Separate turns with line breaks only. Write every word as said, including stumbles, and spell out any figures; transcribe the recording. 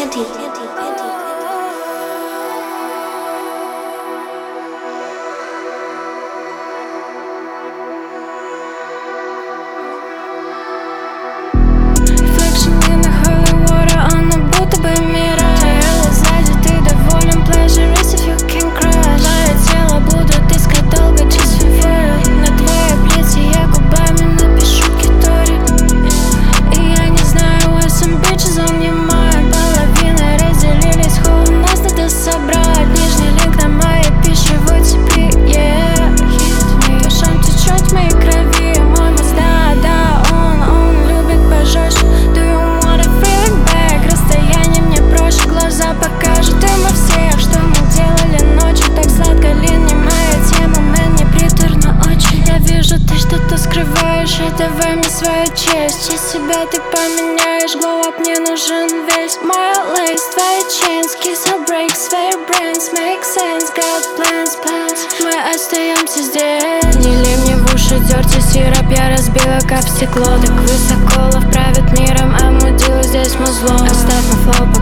Давай мне свою честь, из себя ты поменяешь. Glow up, мне нужен весь мой lace. Твои chains, kiss or break, fair brands, make sense. Got plans, plans, мы остаемся здесь. Не лей мне в уши дёрти сироп, я разбила кап стекло. Так высоко лов правит миром, а мудила здесь музло. Оставь мой флоу